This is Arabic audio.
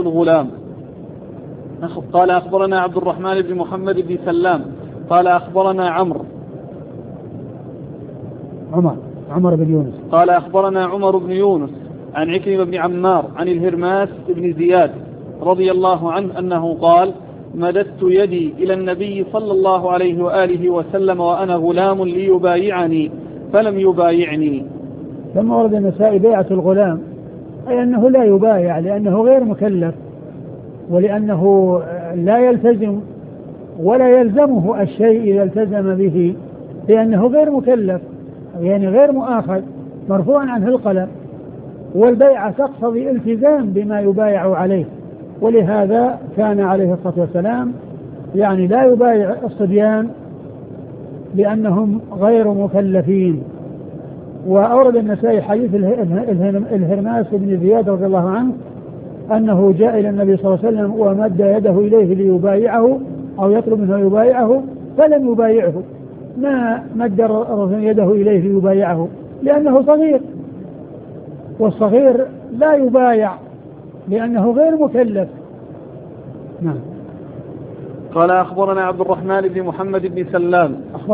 الغلام. قال أخبرنا عبد الرحمن بن محمد بن سلام قال أخبرنا عمر بن يونس قال أخبرنا عمر بن يونس عن عكرمة بن عمار عن الهرماس بن زياد رضي الله عنه أنه قال: مددت يدي إلى النبي صلى الله عليه وآله وسلم وأنا غلام ليبايعني فلم يبايعني. ثم ورد النسائي بيعة الغلام، أي أنه لا يبايع لأنه غير مكلف، ولأنه لا يلتزم ولا يلزمه الشيء إذا التزم به، لأنه غير مكلف يعني غير مؤاخذ مرفوع عنه القلم، والبيعة تقتضي التزام بما يبايع عليه، ولهذا كان عليه الصلاة والسلام يعني لا يبايع الصبيان لأنهم غير مكلفين. وأورد النسائي حديث الهرماس بن زياد رضي الله عنه أنه جاء إلى النبي صلى الله عليه وسلم ومد يده إليه ليبايعه أو يطلب منه يبايعه فلم يبايعه. ما مد يده إليه ليبايعه لأنه صغير، والصغير لا يبايع لأنه غير مكلف. نعم. قال أخبرنا عبد الرحمن بن محمد بن سلام